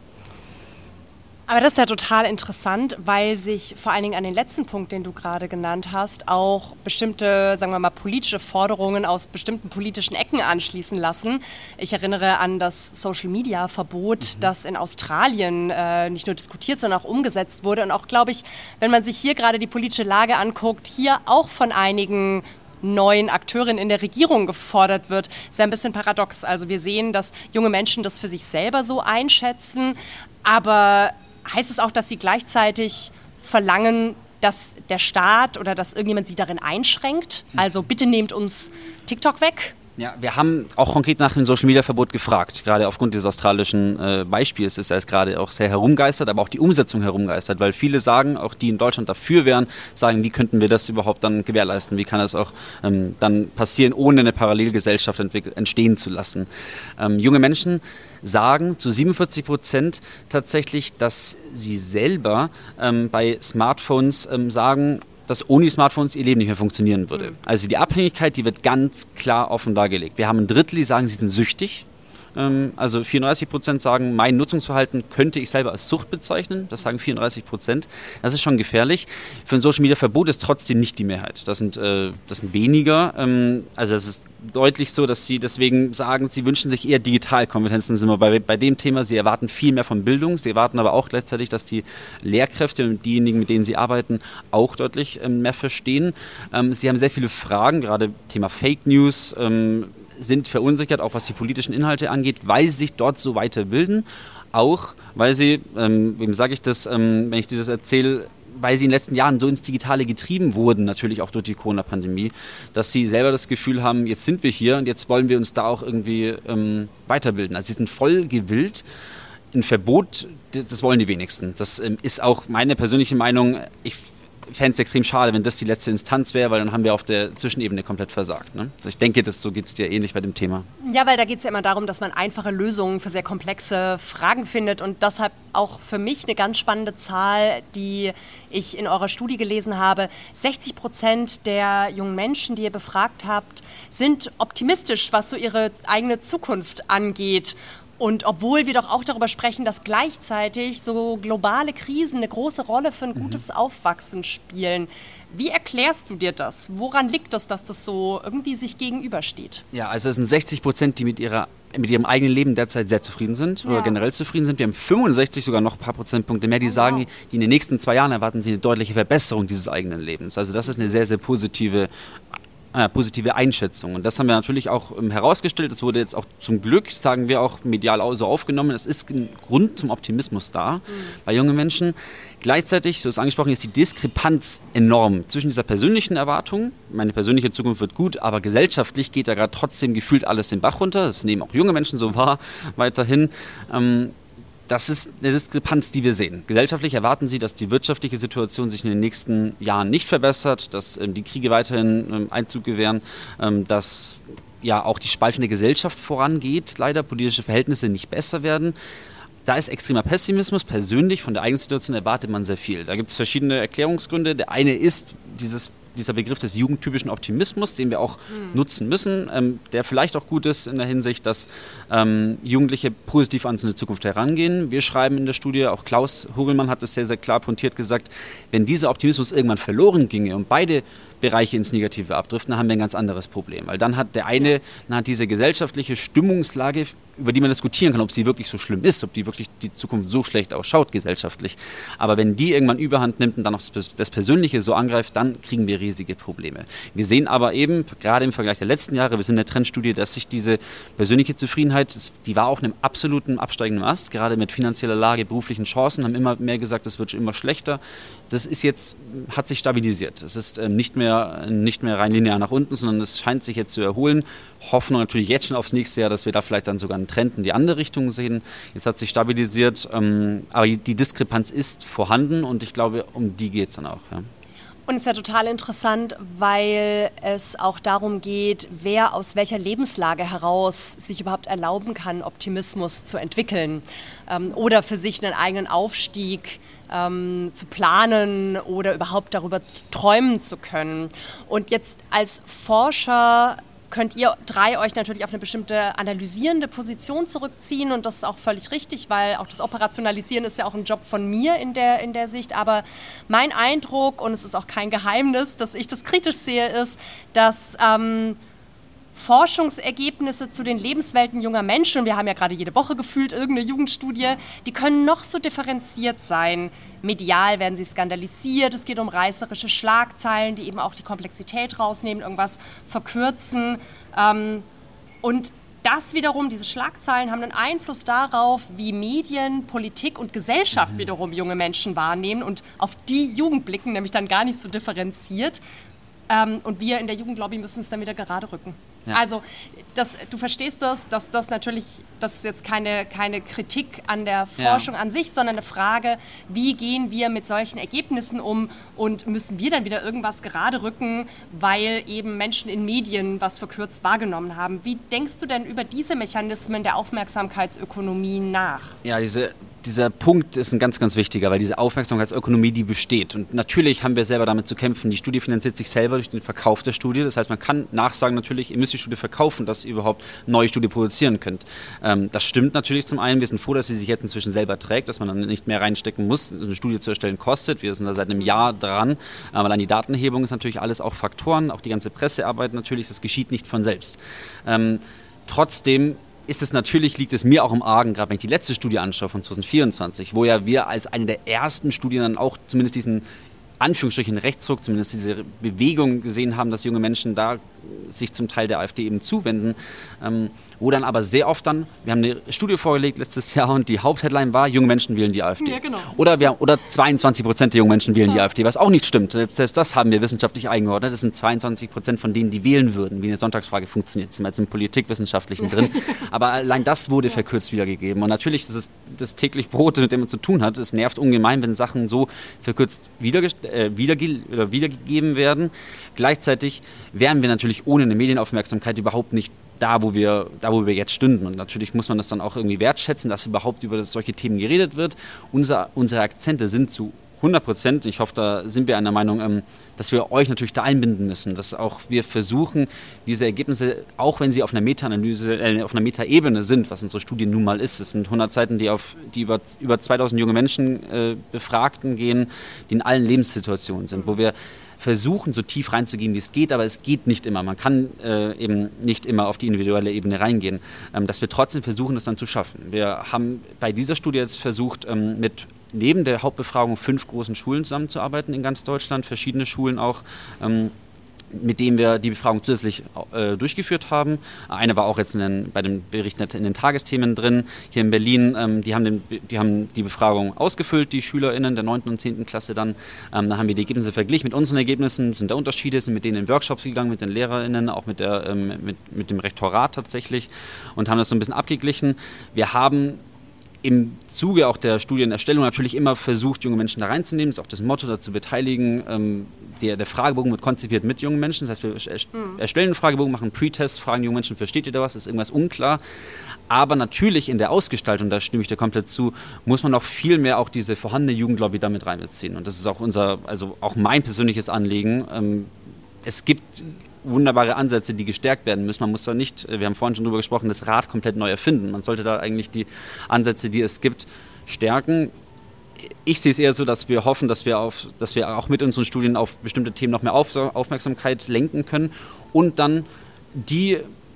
Aber das ist ja total interessant, weil sich vor allen Dingen an den letzten Punkt, den du gerade genannt hast, auch bestimmte, sagen wir mal, politische Forderungen aus bestimmten politischen Ecken anschließen lassen. Ich erinnere an das Social-Media-Verbot, mhm. das in Australien äh, nicht nur diskutiert, sondern auch umgesetzt wurde. Und auch, glaube ich, wenn man sich hier gerade die politische Lage anguckt, hier auch von einigen neuen Akteurinnen in der Regierung gefordert wird, ist ja ein bisschen paradox. Also wir sehen, dass junge Menschen das für sich selber so einschätzen, aber heißt es auch, dass sie gleichzeitig verlangen, dass der Staat oder dass irgendjemand sie darin einschränkt? Also bitte nehmt uns TikTok weg. Ja, wir haben auch konkret nach dem Social-Media-Verbot gefragt. Gerade aufgrund dieses australischen äh, Beispiels ist es gerade auch sehr herumgeistert, aber auch die Umsetzung herumgeistert, weil viele sagen, auch die in Deutschland dafür wären, sagen, wie könnten wir das überhaupt dann gewährleisten? Wie kann das auch ähm, dann passieren, ohne eine Parallelgesellschaft entstehen zu lassen? Ähm, junge Menschen sagen zu siebenundvierzig Prozent tatsächlich, dass sie selber ähm, bei Smartphones ähm, sagen, dass ohne die Smartphones ihr Leben nicht mehr funktionieren würde. Mhm. Also die Abhängigkeit, die wird ganz klar offen dargelegt. Wir haben ein Drittel, die sagen, sie sind süchtig. Ähm, also vierunddreißig Prozent sagen, mein Nutzungsverhalten könnte ich selber als Sucht bezeichnen. Das sagen vierunddreißig Prozent. Das ist schon gefährlich. Für ein Social-Media-Verbot ist trotzdem nicht die Mehrheit. Das sind, äh, das sind weniger. Ähm, also es ist deutlich so, dass sie deswegen sagen, sie wünschen sich eher Digitalkompetenzen. Sind wir bei, bei dem Thema. Sie erwarten viel mehr von Bildung. Sie erwarten aber auch gleichzeitig, dass die Lehrkräfte und diejenigen, mit denen sie arbeiten, auch deutlich ähm, mehr verstehen. Ähm, sie haben sehr viele Fragen, gerade Thema Fake News, ähm, sind verunsichert, auch was die politischen Inhalte angeht, weil sie sich dort so weiterbilden. Auch, weil sie, ähm, wem sage ich das, ähm, wenn ich dir das erzähle, weil sie in den letzten Jahren so ins Digitale getrieben wurden, natürlich auch durch die Corona-Pandemie, dass sie selber das Gefühl haben, jetzt sind wir hier und jetzt wollen wir uns da auch irgendwie ähm, weiterbilden. Also sie sind voll gewillt. Ein Verbot, das wollen die wenigsten. Das ähm, ist auch meine persönliche Meinung. Ich fände es extrem schade, wenn das die letzte Instanz wäre, weil dann haben wir auf der Zwischenebene komplett versagt. Ne? Ich denke, das, so geht es dir ähnlich bei dem Thema. Ja, weil da geht es ja immer darum, dass man einfache Lösungen für sehr komplexe Fragen findet und deshalb auch für mich eine ganz spannende Zahl, die ich in eurer Studie gelesen habe. sechzig Prozent der jungen Menschen, die ihr befragt habt, sind optimistisch, was so ihre eigene Zukunft angeht. Und obwohl wir doch auch darüber sprechen, dass gleichzeitig so globale Krisen eine große Rolle für ein gutes Aufwachsen spielen. Wie erklärst du dir das? Woran liegt es, dass das so irgendwie sich gegenübersteht? Ja, also es sind sechzig Prozent, die mit ihrer mit ihrem eigenen Leben derzeit sehr zufrieden sind, ja, oder generell zufrieden sind. Wir haben fünfundsechzig, sogar noch ein paar Prozentpunkte mehr, die oh, sagen, wow. die in den nächsten zwei Jahren erwarten sie eine deutliche Verbesserung dieses eigenen Lebens. Also das ist eine sehr, sehr positive Äh, positive Einschätzung. Und das haben wir natürlich auch ähm, herausgestellt. Das wurde jetzt auch zum Glück, sagen wir, auch medial so aufgenommen. Es ist ein Grund zum Optimismus da mhm. bei jungen Menschen. Gleichzeitig, du hast angesprochen, ist die Diskrepanz enorm zwischen dieser persönlichen Erwartung, meine persönliche Zukunft wird gut, aber gesellschaftlich geht da gerade trotzdem gefühlt alles den Bach runter. Das nehmen auch junge Menschen so wahr, weiterhin. Ähm, Das ist eine Diskrepanz, die wir sehen. Gesellschaftlich erwarten sie, dass die wirtschaftliche Situation sich in den nächsten Jahren nicht verbessert, dass ähm, die Kriege weiterhin ähm, Einzug gewähren, ähm, dass ja auch die Spaltung der Gesellschaft vorangeht, leider politische Verhältnisse nicht besser werden. Da ist extremer Pessimismus. Persönlich von der eigenen Situation erwartet man sehr viel. Da gibt es verschiedene Erklärungsgründe. Der eine ist dieses dieser Begriff des jugendtypischen Optimismus, den wir auch mhm. nutzen müssen, ähm, der vielleicht auch gut ist in der Hinsicht, dass ähm, Jugendliche positiv an seine Zukunft herangehen. Wir schreiben in der Studie, auch Klaus Hogelmann hat es sehr, sehr klar pointiert gesagt, wenn dieser Optimismus irgendwann verloren ginge und beide Bereiche ins Negative abdriften, dann haben wir ein ganz anderes Problem. Weil dann hat der eine, dann hat diese gesellschaftliche Stimmungslage, über die man diskutieren kann, ob sie wirklich so schlimm ist, ob die wirklich die Zukunft so schlecht ausschaut gesellschaftlich. Aber wenn die irgendwann Überhand nimmt und dann noch das Persönliche so angreift, dann kriegen wir riesige Probleme. Wir sehen aber eben, gerade im Vergleich der letzten Jahre, wir sind in der Trendstudie, dass sich diese persönliche Zufriedenheit, die war auf einem absoluten absteigenden Ast, gerade mit finanzieller Lage, beruflichen Chancen, haben immer mehr gesagt, das wird immer schlechter. Das ist jetzt, hat sich stabilisiert. Es ist ähm, nicht mehr, nicht mehr rein linear nach unten, sondern es scheint sich jetzt zu erholen. Hoffen natürlich jetzt schon aufs nächste Jahr, dass wir da vielleicht dann sogar einen Trend in die andere Richtung sehen. Jetzt hat sich stabilisiert, ähm, aber die Diskrepanz ist vorhanden und ich glaube, um die geht es dann auch. Ja. Und es ist ja total interessant, weil es auch darum geht, wer aus welcher Lebenslage heraus sich überhaupt erlauben kann, Optimismus zu entwickeln ähm, oder für sich einen eigenen Aufstieg ähm, zu planen oder überhaupt darüber träumen zu können. Und jetzt als Forscher könnt ihr drei euch natürlich auf eine bestimmte analysierende Position zurückziehen und das ist auch völlig richtig, weil auch das Operationalisieren ist ja auch ein Job von mir in der, in der Sicht, aber mein Eindruck, und es ist auch kein Geheimnis, dass ich das kritisch sehe, ist, dass ähm, Forschungsergebnisse zu den Lebenswelten junger Menschen, wir haben ja gerade jede Woche gefühlt irgendeine Jugendstudie, die können noch so differenziert sein. Medial werden sie skandalisiert, es geht um reißerische Schlagzeilen, die eben auch die Komplexität rausnehmen, irgendwas verkürzen. Und das wiederum, diese Schlagzeilen haben einen Einfluss darauf, wie Medien, Politik und Gesellschaft wiederum junge Menschen wahrnehmen und auf die Jugend blicken, nämlich dann gar nicht so differenziert. Und wir in der Jugendlobby müssen es dann wieder gerade rücken. Ja. Also das, du verstehst das, dass das natürlich, das ist jetzt keine, keine Kritik an der Forschung ja. an sich, sondern eine Frage, wie gehen wir mit solchen Ergebnissen um und müssen wir dann wieder irgendwas gerade rücken, weil eben Menschen in Medien was verkürzt wahrgenommen haben. Wie denkst du denn über diese Mechanismen der Aufmerksamkeitsökonomie nach? Ja, diese Dieser Punkt ist ein ganz, ganz wichtiger, weil diese Aufmerksamkeitsökonomie, die besteht. Und natürlich haben wir selber damit zu kämpfen. Die Studie finanziert sich selber durch den Verkauf der Studie. Das heißt, man kann nachsagen natürlich, ihr müsst die Studie verkaufen, dass ihr überhaupt eine neue Studie produzieren könnt. Ähm, das stimmt natürlich zum einen. Wir sind froh, dass sie sich jetzt inzwischen selber trägt, dass man dann nicht mehr reinstecken muss. Eine Studie zu erstellen kostet. Wir sind da seit einem Jahr dran. Aber an die Datenhebung ist natürlich alles auch Faktoren. Auch die ganze Pressearbeit natürlich. Das geschieht nicht von selbst. Ähm, trotzdem ist es natürlich, liegt es mir auch im Argen, gerade wenn ich die letzte Studie anschaue von zwanzig vierundzwanzig, wo ja wir als eine der ersten Studien dann auch zumindest diesen Anführungsstrichen Rechtsruck, zumindest diese Bewegung gesehen haben, dass junge Menschen da sich zum Teil der AfD eben zuwenden, ähm, wo dann aber sehr oft dann, wir haben eine Studie vorgelegt letztes Jahr und die Hauptheadline war, junge Menschen wählen die AfD. Ja, genau. Oder, wir haben, oder zweiundzwanzig Prozent der jungen Menschen wählen ja. die AfD, was auch nicht stimmt. Selbst, selbst das haben wir wissenschaftlich eingeordnet. Das sind zweiundzwanzig Prozent von denen, die wählen würden, wie eine Sonntagsfrage funktioniert. Sind wir jetzt im Politikwissenschaftlichen drin. Aber allein das wurde ja. verkürzt wiedergegeben. Und natürlich ist es das täglich Brot, mit dem man zu tun hat. Es nervt ungemein, wenn Sachen so verkürzt wiederge- äh, wiederge- oder wiedergegeben werden. Gleichzeitig wären wir natürlich ohne eine Medienaufmerksamkeit überhaupt nicht da, wo wir, da, wo wir jetzt stünden. Und natürlich muss man das dann auch irgendwie wertschätzen, dass überhaupt über solche Themen geredet wird. Unser, unsere Akzente sind zu hundert Prozent, ich hoffe, da sind wir einer Meinung, ähm, dass wir euch natürlich da einbinden müssen, dass auch wir versuchen, diese Ergebnisse, auch wenn sie auf einer Meta-Analyse, äh, auf einer Meta-Ebene sind, was unsere Studie nun mal ist, es sind hundert Seiten, die, auf, die über, über zweitausend junge Menschen äh, Befragten gehen, die in allen Lebenssituationen sind, wo wir versuchen, so tief reinzugehen, wie es geht, aber es geht nicht immer. Man kann äh, eben nicht immer auf die individuelle Ebene reingehen. Ähm, dass wir trotzdem versuchen, das dann zu schaffen. Wir haben bei dieser Studie jetzt versucht, ähm, mit neben der Hauptbefragung fünf großen Schulen zusammenzuarbeiten in ganz Deutschland, verschiedene Schulen auch, ähm, mit denen wir die Befragung zusätzlich äh, durchgeführt haben. Eine war auch jetzt in den, bei den Berichten in den Tagesthemen drin, hier in Berlin. Ähm, die, haben den, die haben die Befragung ausgefüllt, die SchülerInnen der neunten und zehnten Klasse dann. Ähm, da haben wir die Ergebnisse verglichen mit unseren Ergebnissen, sind da Unterschiede, sind mit denen in Workshops gegangen, mit den LehrerInnen, auch mit, der, ähm, mit, mit dem Rektorat tatsächlich und haben das so ein bisschen abgeglichen. Wir haben im Zuge auch der Studienerstellung natürlich immer versucht, junge Menschen da reinzunehmen. Das ist auch das Motto, dazu beteiligen. Ähm, der, der Fragebogen wird konzipiert mit jungen Menschen. Das heißt, wir erstellen einen Fragebogen, machen einen Pre-Test, fragen junge Menschen, versteht ihr da was? Ist irgendwas unklar? Aber natürlich in der Ausgestaltung, da stimme ich dir komplett zu, muss man noch viel mehr auch diese vorhandene Jugendlobby damit reinbeziehen. Und das ist auch unser, also auch mein persönliches Anliegen. Ähm, es gibt wunderbare Ansätze, die gestärkt werden müssen. Man muss da nicht, wir haben vorhin schon drüber gesprochen, das Rad komplett neu erfinden. Man sollte da eigentlich die Ansätze, die es gibt, stärken. Ich sehe es eher so, dass wir hoffen, dass wir, auf, dass wir auch mit unseren Studien auf bestimmte Themen noch mehr auf, Aufmerksamkeit lenken können und dann die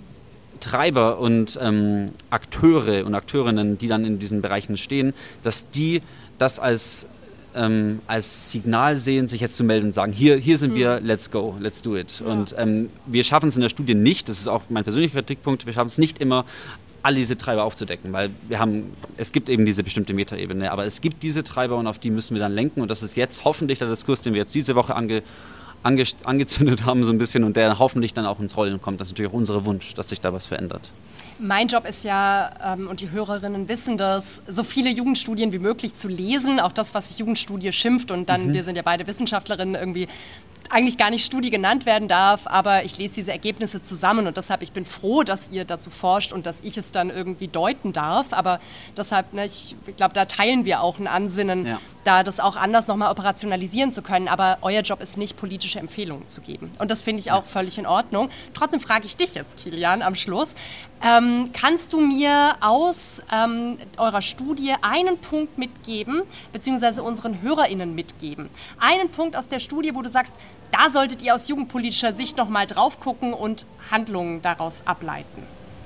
Treiber und ähm, Akteure und Akteurinnen, die dann in diesen Bereichen stehen, dass die das als Ähm, als Signal sehen, sich jetzt zu melden und sagen, hier, hier sind wir, let's go, let's do it. Ja. Und ähm, wir schaffen es in der Studie nicht, das ist auch mein persönlicher Kritikpunkt, wir schaffen es nicht immer, alle diese Treiber aufzudecken, weil wir haben, es gibt eben diese bestimmte Metaebene, aber es gibt diese Treiber und auf die müssen wir dann lenken und das ist jetzt hoffentlich der Diskurs, den wir jetzt diese Woche ange, ange angezündet haben so ein bisschen und der hoffentlich dann auch ins Rollen kommt. Das ist natürlich auch unser Wunsch, dass sich da was verändert. Mein Job ist ja, ähm, und die Hörerinnen wissen das, so viele Jugendstudien wie möglich zu lesen, auch das, was sich Jugendstudie schimpft und dann, mhm. wir sind ja beide Wissenschaftlerinnen, irgendwie eigentlich gar nicht Studie genannt werden darf, aber ich lese diese Ergebnisse zusammen und deshalb, ich bin froh, dass ihr dazu forscht und dass ich es dann irgendwie deuten darf, aber deshalb, ne, ich glaube, da teilen wir auch ein Ansinnen, ja. da das auch anders nochmal operationalisieren zu können, aber euer Job ist nicht, politische Empfehlungen zu geben und das finde ich auch ja. völlig in Ordnung. Trotzdem frage ich dich jetzt, Kilian, am Schluss, ähm, kannst du mir aus ähm, eurer Studie einen Punkt mitgeben, beziehungsweise unseren HörerInnen mitgeben? Einen Punkt aus der Studie, wo du sagst, da solltet ihr aus jugendpolitischer Sicht nochmal drauf gucken und Handlungen daraus ableiten.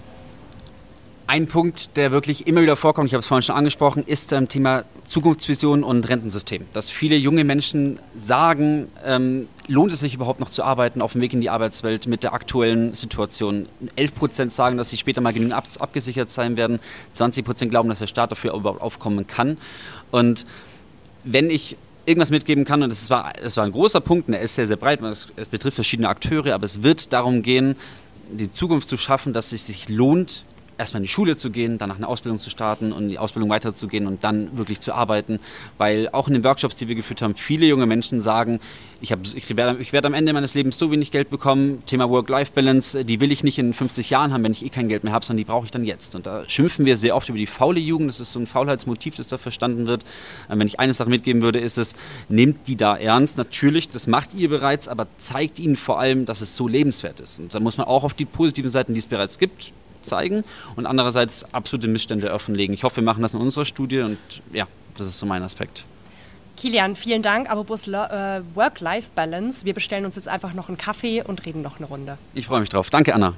Ein Punkt, der wirklich immer wieder vorkommt, ich habe es vorhin schon angesprochen, ist das Thema Zukunftsvision und Rentensystem. Dass viele junge Menschen sagen, ähm, lohnt es sich überhaupt noch zu arbeiten auf dem Weg in die Arbeitswelt mit der aktuellen Situation. elf Prozent sagen, dass sie später mal genügend ab abgesichert sein werden. zwanzig Prozent glauben, dass der Staat dafür überhaupt aufkommen kann. Und wenn ich irgendwas mitgeben kann, und das war, das war ein großer Punkt, und er ist sehr, sehr breit, es betrifft verschiedene Akteure, aber es wird darum gehen, die Zukunft zu schaffen, dass es sich lohnt, erstmal in die Schule zu gehen, danach eine Ausbildung zu starten und die Ausbildung weiterzugehen und dann wirklich zu arbeiten. Weil auch in den Workshops, die wir geführt haben, viele junge Menschen sagen, ich, hab, ich, werde, ich werde am Ende meines Lebens so wenig Geld bekommen, Thema Work-Life-Balance, die will ich nicht in fünfzig Jahren haben, wenn ich eh kein Geld mehr habe, sondern die brauche ich dann jetzt. Und da schimpfen wir sehr oft über die faule Jugend, das ist so ein Faulheitsmotiv, das da verstanden wird. Wenn ich eine Sache mitgeben würde, ist es, nehmt die da ernst. Natürlich, das macht ihr bereits, aber zeigt ihnen vor allem, dass es so lebenswert ist. Und da muss man auch auf die positiven Seiten, die es bereits gibt, zeigen und andererseits absolute Missstände offenlegen. Ich hoffe, wir machen das in unserer Studie und ja, das ist so mein Aspekt. Kilian, vielen Dank. Apropos äh, Work-Life-Balance, wir bestellen uns jetzt einfach noch einen Kaffee und reden noch eine Runde. Ich freue mich drauf. Danke, Anna.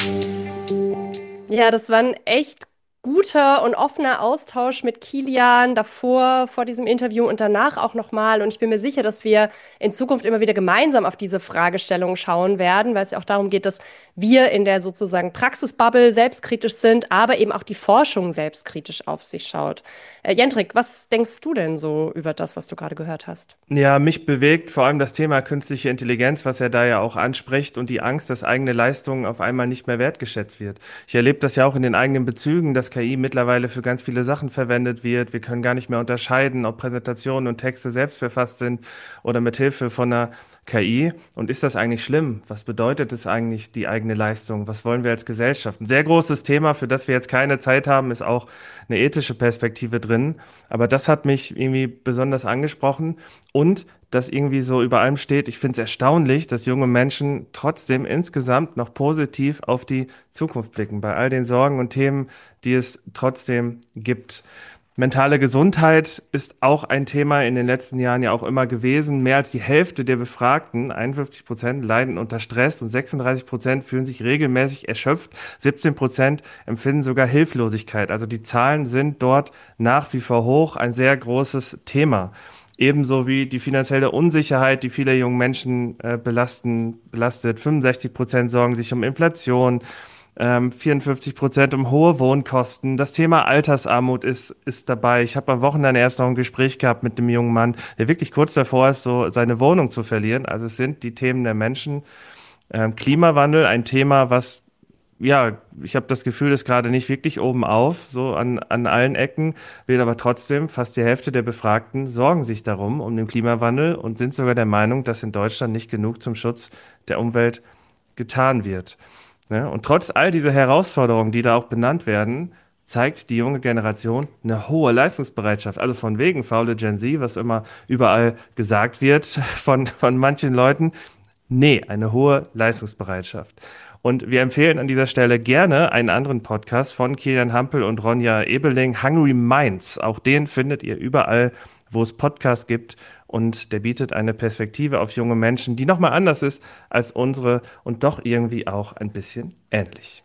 Ja, das war ein echt guter und offener Austausch mit Kilian davor, vor diesem Interview und danach auch nochmal. Und ich bin mir sicher, dass wir in Zukunft immer wieder gemeinsam auf diese Fragestellungen schauen werden, weil es ja auch darum geht, dass wir in der sozusagen Praxisbubble selbstkritisch sind, aber eben auch die Forschung selbstkritisch auf sich schaut. Äh, Jendrik, was denkst du denn so über das, was du gerade gehört hast? Ja, mich bewegt vor allem das Thema künstliche Intelligenz, was er da ja auch anspricht und die Angst, dass eigene Leistung auf einmal nicht mehr wertgeschätzt wird. Ich erlebe das ja auch in den eigenen Bezügen, dass K I mittlerweile für ganz viele Sachen verwendet wird. Wir können gar nicht mehr unterscheiden, ob Präsentationen und Texte selbst verfasst sind oder mit Hilfe von einer K I. Und ist das eigentlich schlimm? Was bedeutet es eigentlich, die eigene Leistung? Was wollen wir als Gesellschaft? Ein sehr großes Thema, für das wir jetzt keine Zeit haben, ist auch eine ethische Perspektive drin. Aber das hat mich irgendwie besonders angesprochen. Und dass irgendwie so über allem steht, ich finde es erstaunlich, dass junge Menschen trotzdem insgesamt noch positiv auf die Zukunft blicken, bei all den Sorgen und Themen, die es trotzdem gibt. Mentale Gesundheit ist auch ein Thema in den letzten Jahren ja auch immer gewesen. Mehr als die Hälfte der Befragten, einundfünfzig Prozent, leiden unter Stress und sechsunddreißig Prozent fühlen sich regelmäßig erschöpft. siebzehn Prozent empfinden sogar Hilflosigkeit. Also die Zahlen sind dort nach wie vor hoch, ein sehr großes Thema. Ebenso wie die finanzielle Unsicherheit, die viele junge Menschen äh, belasten, belastet. fünfundsechzig Prozent sorgen sich um Inflation. Ähm, vierundfünfzig Prozent um hohe Wohnkosten. Das Thema Altersarmut ist, ist dabei. Ich habe am Wochenende erst noch ein Gespräch gehabt mit einem jungen Mann, der wirklich kurz davor ist, so seine Wohnung zu verlieren. Also es sind die Themen der Menschen. Ähm, Klimawandel, ein Thema, was, ja, ich habe das Gefühl, ist gerade nicht wirklich oben auf, so an, an allen Ecken, wird aber trotzdem, fast die Hälfte der Befragten sorgen sich darum, um den Klimawandel und sind sogar der Meinung, dass in Deutschland nicht genug zum Schutz der Umwelt getan wird. Ne? Und trotz all dieser Herausforderungen, die da auch benannt werden, zeigt die junge Generation eine hohe Leistungsbereitschaft. Also von wegen faule Gen Z, was immer überall gesagt wird von, von manchen Leuten. Nee, eine hohe Leistungsbereitschaft. Und wir empfehlen an dieser Stelle gerne einen anderen Podcast von Kilian Hampel und Ronja Ebeling, Hungry Minds. Auch den findet ihr überall, wo es Podcasts gibt. Und der bietet eine Perspektive auf junge Menschen, die nochmal anders ist als unsere und doch irgendwie auch ein bisschen ähnlich.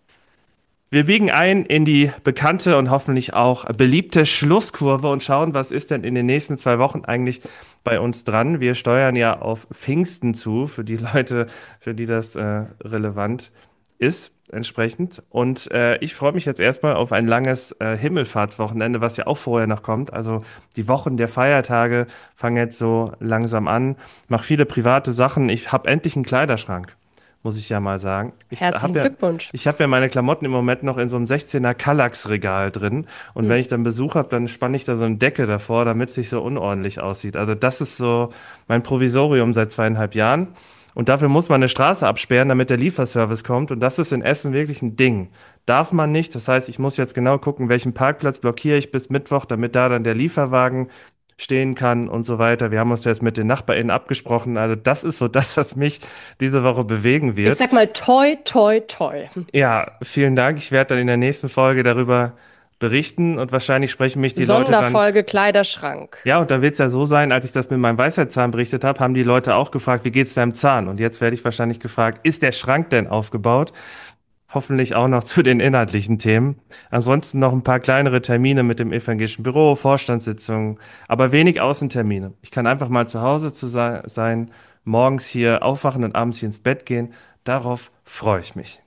Wir biegen ein in die bekannte und hoffentlich auch beliebte Schlusskurve und schauen, was ist denn in den nächsten zwei Wochen eigentlich bei uns dran. Wir steuern ja auf Pfingsten zu, für die Leute, für die das äh, relevant ist. entsprechend. Und äh, ich freue mich jetzt erstmal auf ein langes äh, Himmelfahrtswochenende, was ja auch vorher noch kommt. Also die Wochen der Feiertage fangen jetzt so langsam an. Mache viele private Sachen. Ich habe endlich einen Kleiderschrank, muss ich ja mal sagen. Ich Herzlichen habe ja, Glückwunsch. ich habe ja meine Klamotten im Moment noch in so einem sechzehner Kallax-Regal drin. Und Hm. wenn ich dann Besuch habe, dann spanne ich da so eine Decke davor, damit es nicht so unordentlich aussieht. Also das ist so mein Provisorium seit zweieinhalb Jahren. Und dafür muss man eine Straße absperren, damit der Lieferservice kommt. Und das ist in Essen wirklich ein Ding. Darf man nicht. Das heißt, ich muss jetzt genau gucken, welchen Parkplatz blockiere ich bis Mittwoch, damit da dann der Lieferwagen stehen kann und so weiter. Wir haben uns jetzt mit den NachbarInnen abgesprochen. Also das ist so das, was mich diese Woche bewegen Ich wird. sag mal toi, toi, toi. Ja, vielen Dank. Ich werde dann in der nächsten Folge darüber berichten und wahrscheinlich sprechen mich die Leute dann. Sonderfolge Kleiderschrank. Ja, und dann wird es ja so sein, als ich das mit meinem Weisheitszahn berichtet habe, haben die Leute auch gefragt, wie geht's deinem Zahn? Und jetzt werde ich wahrscheinlich gefragt, ist der Schrank denn aufgebaut? Hoffentlich auch noch zu den inhaltlichen Themen. Ansonsten noch ein paar kleinere Termine mit dem evangelischen Büro, Vorstandssitzungen, aber wenig Außentermine. Ich kann einfach mal zu Hause zu se- sein, morgens hier aufwachen und abends hier ins Bett gehen. Darauf freue ich mich.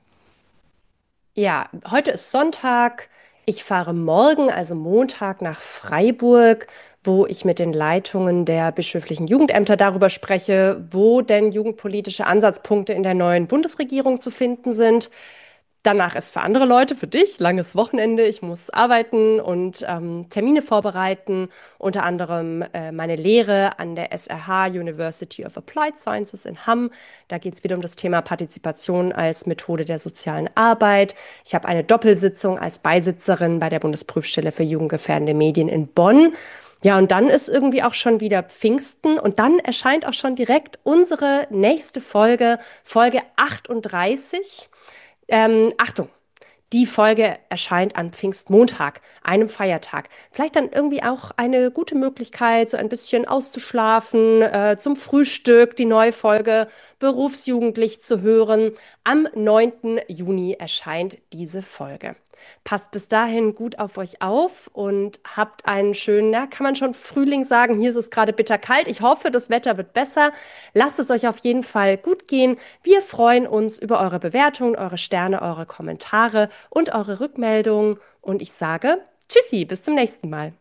Ja, heute ist Sonntag. Ich fahre morgen, also Montag, nach Freiburg, wo ich mit den Leitungen der bischöflichen Jugendämter darüber spreche, wo denn jugendpolitische Ansatzpunkte in der neuen Bundesregierung zu finden sind. Danach ist für andere Leute, für dich, langes Wochenende. Ich muss arbeiten und ähm, Termine vorbereiten, unter anderem äh, meine Lehre an der S R H University of Applied Sciences in Hamm. Da geht es wieder um das Thema Partizipation als Methode der sozialen Arbeit. Ich habe eine Doppelsitzung als Beisitzerin bei der Bundesprüfstelle für jugendgefährdende Medien in Bonn. Ja, und dann ist irgendwie auch schon wieder Pfingsten und dann erscheint auch schon direkt unsere nächste Folge, Folge achtunddreißig. Ähm, Achtung, die Folge erscheint an Pfingstmontag, einem Feiertag. Vielleicht dann irgendwie auch eine gute Möglichkeit, so ein bisschen auszuschlafen, äh, zum Frühstück die neue Folge berufsjugendlich zu hören. Am neunten Juni erscheint diese Folge. Passt bis dahin gut auf euch auf und habt einen schönen, ja, kann man schon Frühling sagen. Hier ist es gerade bitterkalt. Ich hoffe, das Wetter wird besser. Lasst es euch auf jeden Fall gut gehen. Wir freuen uns über eure Bewertungen, eure Sterne, eure Kommentare und eure Rückmeldungen. Und ich sage Tschüssi, bis zum nächsten Mal.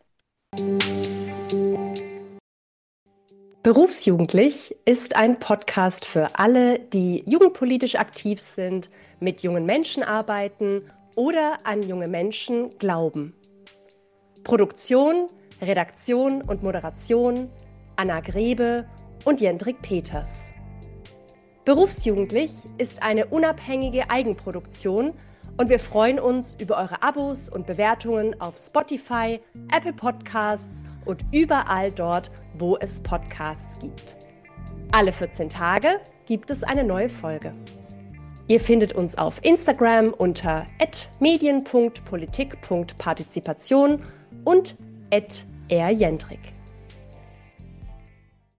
Berufsjugendlich ist ein Podcast für alle, die jugendpolitisch aktiv sind, mit jungen Menschen arbeiten oder an junge Menschen glauben. Produktion, Redaktion und Moderation Anna Grebe und Jendrik Peters. Berufsjugendlich ist eine unabhängige Eigenproduktion und wir freuen uns über eure Abos und Bewertungen auf Spotify, Apple Podcasts und überall dort, wo es Podcasts gibt. Alle vierzehn Tage gibt es eine neue Folge. Ihr findet uns auf Instagram unter at medien punkt politik punkt partizipation und at rjendrik.